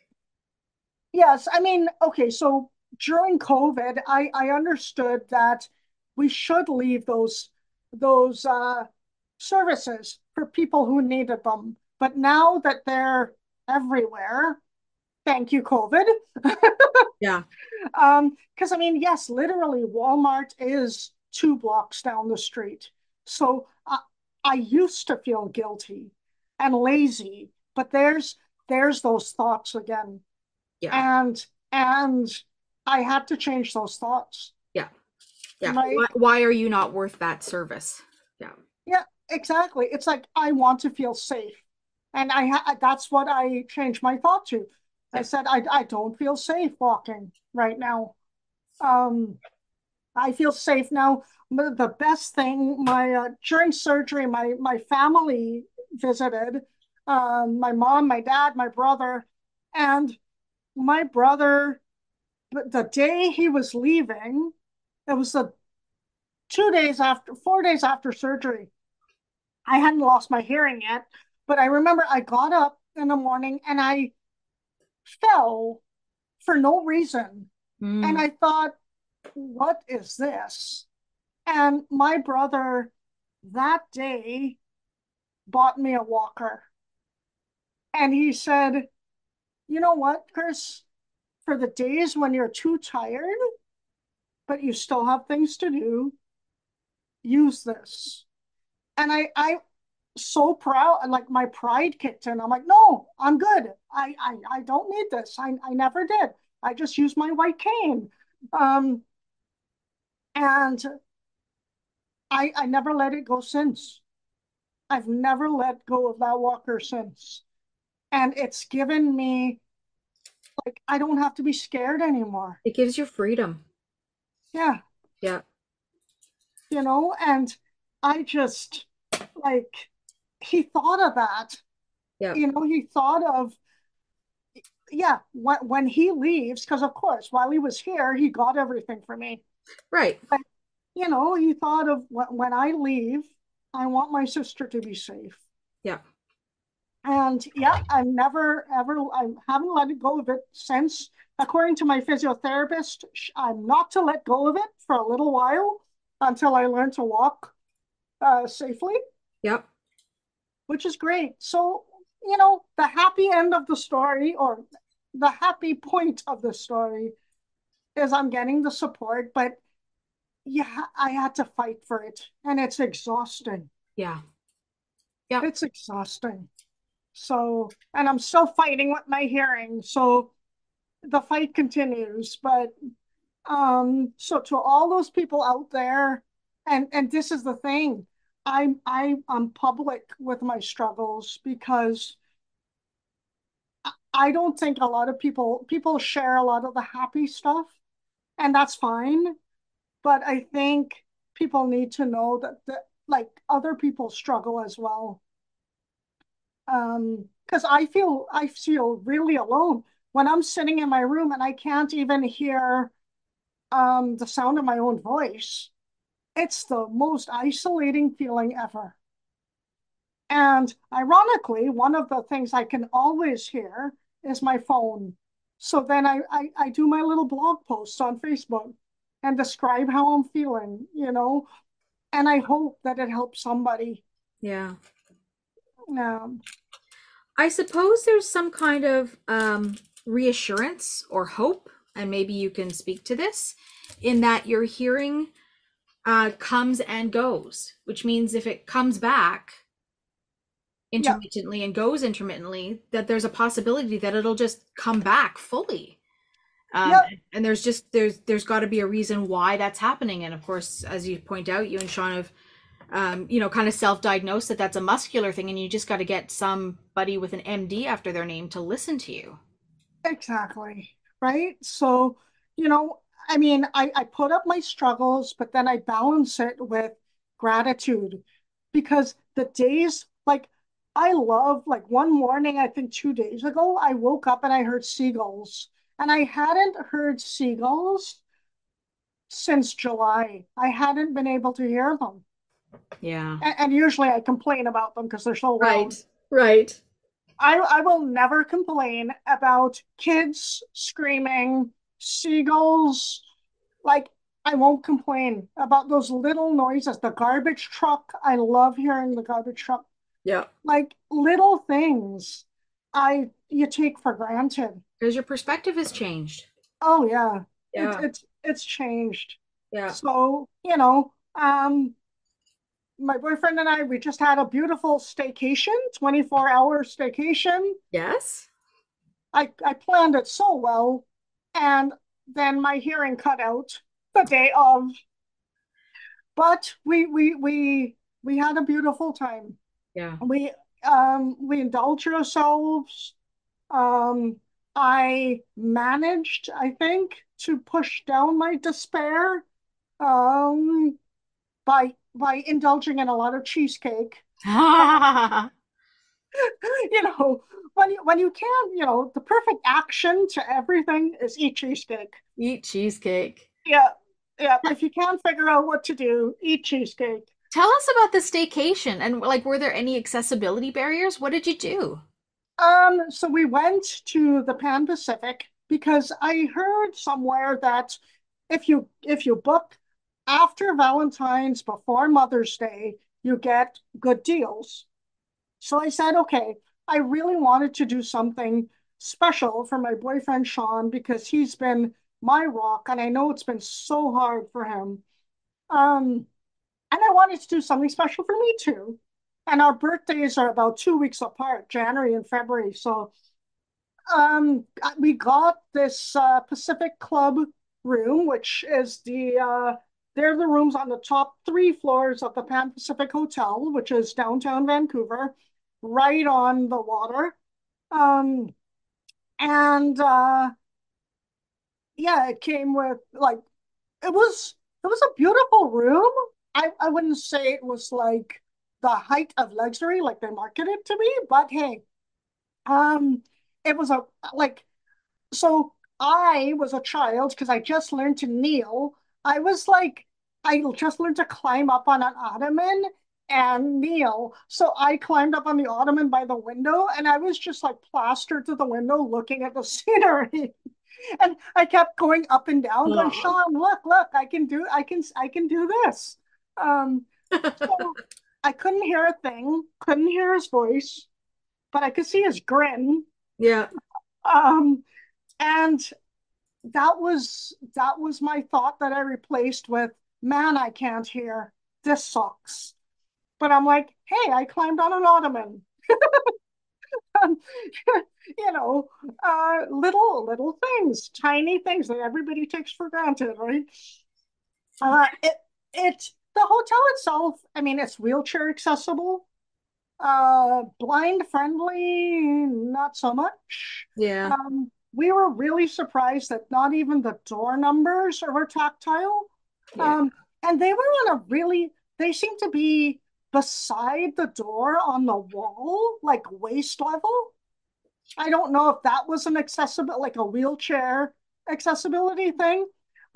S2: Yes. I mean, okay. So during COVID, I, I understood that we should leave those those uh, services for people who needed them. But now that they're everywhere, thank you, COVID.
S1: Yeah.
S2: Um, because I mean, yes, literally, Walmart is two blocks down the street. So I, I used to feel guilty and lazy, but there's there's those thoughts again,
S1: Yeah.
S2: and and I had to change those thoughts,
S1: Yeah. Yeah.
S2: right?
S1: Why, why are you not worth that service? Yeah.
S2: Yeah, exactly. It's like I want to feel safe, and I ha that's what I changed my thought to. I
S1: Yeah.
S2: said I I don't feel safe walking right now. Um, I feel safe now. The best thing, my uh, during surgery, my my family visited, um, my mom, my dad, my brother, and my brother. The day he was leaving, it was the two days after, four days after surgery. I hadn't lost my hearing yet, but I remember I got up in the morning and I fell for no reason, and
S1: Mm.
S2: I thought, "What is this?" And my brother that day bought me a walker. And he said, "You know what, Chris? For the days when you're too tired, but you still have things to do, use this." And I, I so proud, like my pride kicked in. I'm like, "No, I'm good. I, I, I don't need this. I, I never did. I just use my white cane." Um, and I, I never let it go since. I've never let go of that walker since. And it's given me, like, I don't have to be scared anymore.
S1: It gives you freedom.
S2: Yeah,
S1: Yeah.
S2: you know, and I just like he thought of that.
S1: Yeah.
S2: You know, he thought of, yeah, when when he leaves, because of course, while he was here, he got everything for me.
S1: Right.
S2: But you know, he thought of when, when I leave, I want my sister to be safe.
S1: Yeah.
S2: And yeah, I've never ever, I haven't let it go of it since. According to my physiotherapist, I'm not to let go of it for a little while until I learn to walk uh, safely,
S1: Yep.
S2: which is great. So, you know, the happy end of the story, or the happy point of the story, is I'm getting the support, but yeah, I had to fight for it. And it's exhausting.
S1: Yeah. Yep.
S2: It's exhausting. So, and I'm still fighting with my hearing. So the fight continues. But um, so to all those people out there, and and this is the thing, I'm I I'm public with my struggles because I don't think a lot of people people share a lot of the happy stuff, and that's fine. But I think people need to know that that like other people struggle as well. Um, because I feel I feel really alone when I'm sitting in my room and I can't even hear um, the sound of my own voice, it's the most isolating feeling ever. And ironically, one of the things I can always hear is my phone. So then I, I, I do my little blog posts on Facebook and describe how I'm feeling, you know, and I hope that it helps somebody.
S1: Yeah.
S2: Um,
S1: I suppose there's some kind of um, reassurance or hope, and maybe you can speak to this, in that your hearing uh, comes and goes, which means if it comes back
S2: yeah,
S1: intermittently and goes intermittently, that there's a possibility that it'll just come back fully. Um,
S2: yeah,
S1: and there's just there's there's got to be a reason why that's happening. And of course, as you point out, you and Sean have um, you know, kind of self-diagnosed that that's a muscular thing, and you just got to get somebody with an M D after their name to listen to you.
S2: exactly. Right. So, you know, I mean, I, I put up my struggles, but then I balance it with gratitude because the days, like, I love, like, one morning, I think two days ago, I woke up and I heard seagulls. And I hadn't heard seagulls since July. I hadn't been able to hear them.
S1: Yeah.
S2: And, and usually I complain about them because they're so
S1: Right.
S2: loud.
S1: Right.
S2: I, I will never complain about kids screaming, seagulls. Like, I won't complain about those little noises. The garbage truck, I love hearing the garbage truck.
S1: Yeah.
S2: Like, little things I you take for granted.
S1: Because your perspective has changed.
S2: Oh yeah, it's
S1: Yeah.
S2: it's it's changed.
S1: Yeah.
S2: So, you know, um, my boyfriend and I, we just had a beautiful staycation, twenty-four hour staycation.
S1: Yes.
S2: I, I planned it so well. And then my hearing cut out the day of. But we we we we had a beautiful time.
S1: Yeah.
S2: We um we indulged ourselves. Um I managed, I think, to push down my despair um by by indulging in a lot of cheesecake. You know, when you when you can, you know, the perfect action to everything is eat cheesecake.
S1: Eat cheesecake.
S2: Yeah, yeah. If you can't figure out what to do, eat cheesecake.
S1: Tell us about the staycation, and like, were there any accessibility barriers? What did you do?
S2: Um, so we went to the Pan Pacific because I heard somewhere that if you if you book after Valentine's, before Mother's Day, you get good deals. So I said, okay, I really wanted to do something special for my boyfriend Sean because he's been my rock, and I know it's been so hard for him. Um, and I wanted to do something special for me too. And our birthdays are about two weeks apart, January and February. So um, we got this uh, Pacific Club room, which is the uh, they're the rooms on the top three floors of the Pan Pacific Hotel, which is downtown Vancouver, right on the water. Um, and uh, yeah, it came with like it was it was a beautiful room. I, I wouldn't say it was like the height of luxury like they marketed to me, but hey, um, it was a like so I was a child because I just learned to kneel. I was like I just learned to climb up on an ottoman and kneel. So I climbed up on the ottoman by the window and I was just like plastered to the window looking at the scenery. And I kept going up and down, going,
S1: Oh.
S2: Sean, look, look, I can do, I can, I can do this. Um, so I couldn't hear a thing, couldn't hear his voice, but I could see his grin.
S1: Yeah.
S2: Um, and that was that was my thought that I replaced with, man, I can't hear. This sucks. But I'm like, hey, I climbed on an ottoman. You know, uh, little little things, tiny things that everybody takes for granted, right? Uh, it it the hotel itself, I mean, it's wheelchair accessible, uh, blind friendly, not so much.
S1: Yeah.
S2: Um, we were really surprised that not even the door numbers were tactile.
S1: Yeah.
S2: Um, and they were on a really, they seem to be beside the door on the wall, like waist level. I don't know if that was an accessible, like a wheelchair accessibility thing. Like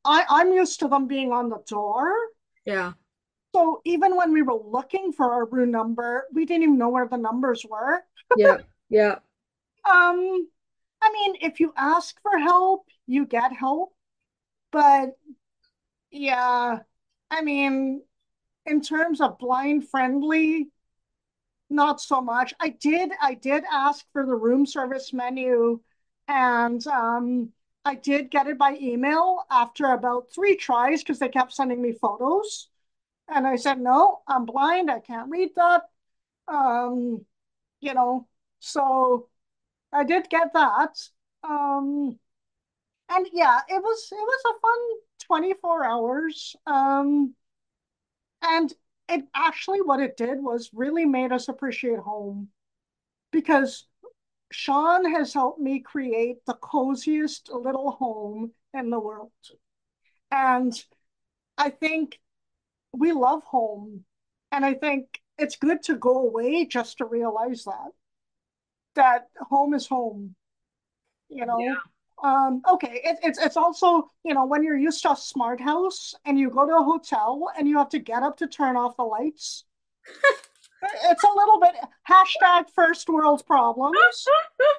S2: I, I'm used to them being on the door.
S1: Yeah.
S2: So even when we were looking for our room number, we didn't even know where the numbers were.
S1: Yeah. Yeah.
S2: Um, I mean, if you ask for help, you get help. But yeah, I mean, in terms of blind friendly, not so much. I did I did ask for the room service menu, and um I did get it by email after about three tries because they kept sending me photos. And I said, no, I'm blind, I can't read that. Um, you know, so I did get that. Um, and yeah, it was it was a fun twenty-four hours. Um, and it actually what it did was really made us appreciate home because Sean has helped me create the coziest little home in the world. And I think we love home. And I think it's good to go away just to realize that, that home is home, you know. Um, okay, it, it's it's also, you know, when you're used to a smart house and you go to a hotel and you have to get up to turn off the lights, it's a little bit hashtag first world problems.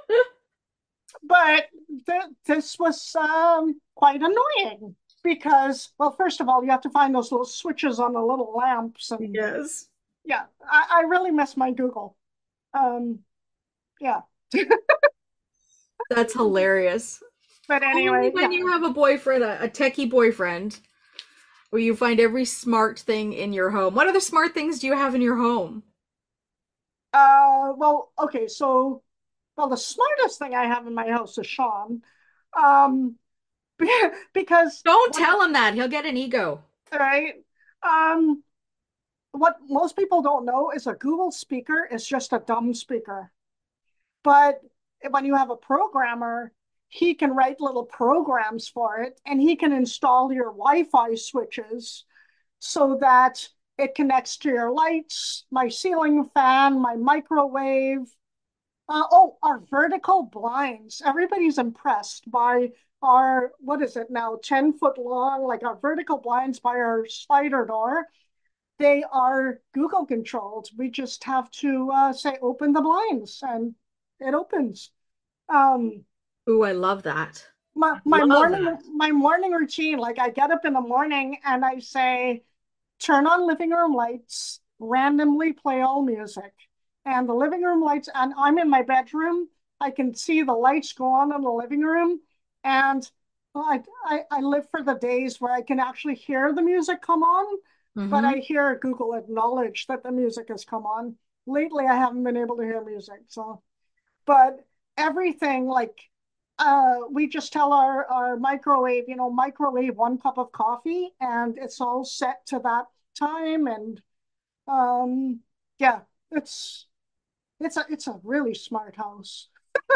S2: But th- this was um, quite annoying because, well, first of all, you have to find those little switches on the little lamps, and
S1: Yes.
S2: yeah, I, I really miss my Google. Um, yeah,
S1: That's hilarious.
S2: but
S1: Only
S2: anyway,
S1: when
S2: yeah.
S1: you have a boyfriend, a, a techie boyfriend, where you find every smart thing in your home. What other smart things do you have in your home?
S2: Uh, well, okay, so well, the smartest thing I have in my house is Sean, um, because
S1: Don't
S2: what,
S1: tell him that. He'll get an ego.
S2: right? Um, what most people don't know is a Google speaker is just a dumb speaker. But when you have a programmer, he can write little programs for it and he can install your Wi-Fi switches so that it connects to your lights, my ceiling fan, my microwave. Uh, oh, our vertical blinds. Everybody's impressed by our, what is it now, ten foot long, like our vertical blinds by our slider door. They are Google controlled. We just have to uh, say, open the blinds, and it opens. Um,
S1: Ooh, I love that.
S2: my
S1: I
S2: my
S1: love
S2: morning
S1: that.
S2: my morning routine, like I get up in the morning and I say, turn on living room lights, randomly play all music. And the living room lights, and I'm in my bedroom. I can see the lights go on in the living room. And I, I, I live for the days where I can actually hear the music come on, but I
S1: Mm-hmm.
S2: hear Google acknowledge that the music has come on. Lately, I haven't been able to hear music. So, but everything like uh, we just tell our, our microwave, you know, microwave one cup of coffee, and it's all set to that time. And um, yeah, it's it's a it's a really smart house.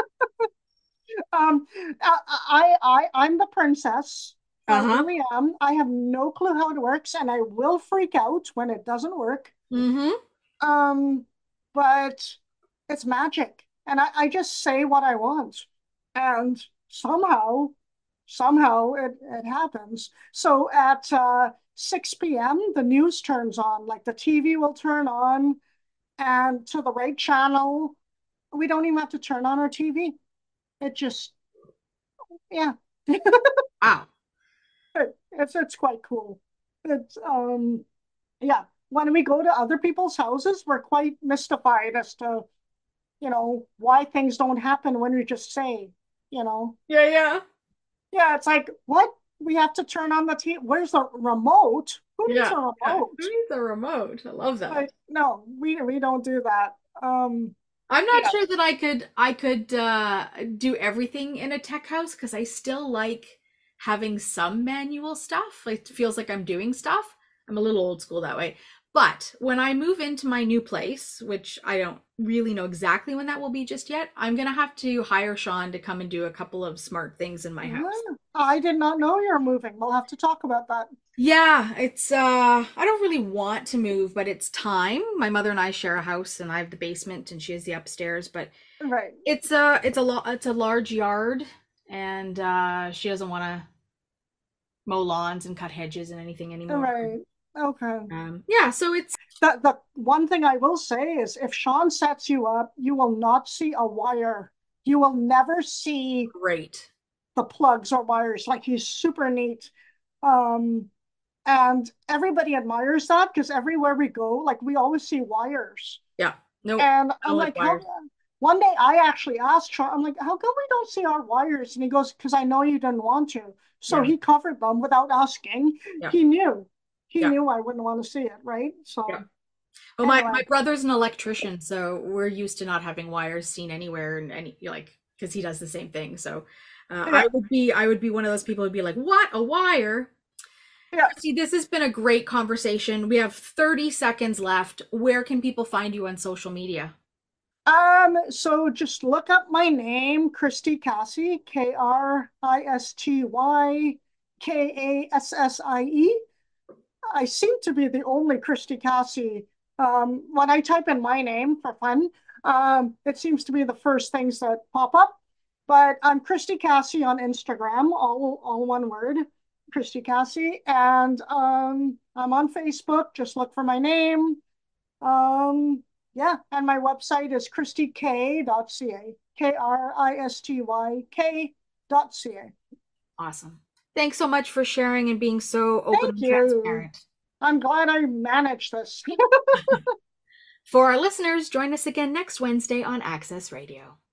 S2: Um, I I I'm the princess. I
S1: Uh-huh.
S2: really am. I have no clue how it works, and I will freak out when it doesn't work.
S1: Mm-hmm.
S2: Um, but it's magic, and I, I just say what I want, and somehow, somehow it it happens. So at uh, six p m, the news turns on, like the T V will turn on, and to the right channel. We don't even have to turn on our T V. It just, yeah,
S1: Wow.
S2: it, it's it's quite cool. It's um, yeah. When we go to other people's houses, we're quite mystified as to you know, why things don't happen when we just say, you know,
S1: Yeah, yeah.
S2: yeah, it's like, what? We have to turn on the T V. Where's the remote? Who needs
S1: Yeah.
S2: a
S1: Yeah.
S2: remote?
S1: Who needs a remote? I love that.
S2: Like, no, we we don't do that. Um,
S1: I'm not
S2: yeah,
S1: sure that I could I could uh do everything in a tech house because I still like having some manual stuff. It feels like I'm doing stuff. I'm a little old school that way. But when I move into my new place, which I don't really know exactly when that will be just yet, I'm gonna have to hire Sean to come and do a couple of smart things in my house.
S2: yeah. I did not know you're moving. We'll have to talk about that.
S1: Yeah, it's uh I don't really want to move, but it's time. My mother and I share a house and I have the basement and she has the upstairs, but
S2: Right.
S1: it's a it's a lot it's a large yard and uh she doesn't want to mow lawns and cut hedges and anything anymore.
S2: Right. Okay.
S1: Um, yeah, so it's
S2: The the one thing I will say is if Sean sets you up, you will not see a wire. You will never see
S1: great.
S2: the plugs or wires. Like he's super neat. Um, and everybody admires that because everywhere we go, like we always see wires.
S1: Yeah. Nope.
S2: And
S1: I
S2: I'm
S1: don't like
S2: like, how
S1: wires.
S2: one day I actually asked Sean, I'm like, how come we don't see our wires? And he goes, because I know you didn't want to. So
S1: Yeah.
S2: he covered them without asking.
S1: Yeah.
S2: He knew. He
S1: Yeah.
S2: knew I wouldn't want to see it, right?
S1: Yeah.
S2: So
S1: Well, my, my
S2: anyway,
S1: brother's an electrician, so we're used to not having wires seen anywhere and any like because he does the same thing. So uh, I
S2: yeah,
S1: would be I would be one of those people who'd be like, "What? A wire?"
S2: yeah.
S1: See, this has been a great conversation. We have thirty seconds left. Where can people find you on social media?
S2: Um, so just look up my name, Kristy Cassie, K R I S T Y K A S S I E. I seem to be the only Kristy Cassie. Um, when I type in my name for fun, um, it seems to be the first things that pop up. But I'm Kristy Cassie on Instagram, all all one word, Kristy Cassie, and um, I'm on Facebook. Just look for my name. Um, yeah, and my website is kristy k dot c a, K R I S T Y K dot C A.
S1: Awesome. Thanks so much for sharing and being so open
S2: Thank
S1: and
S2: you.
S1: transparent.
S2: I'm glad I managed this.
S1: For our listeners, join us again next Wednesday on Access Radio.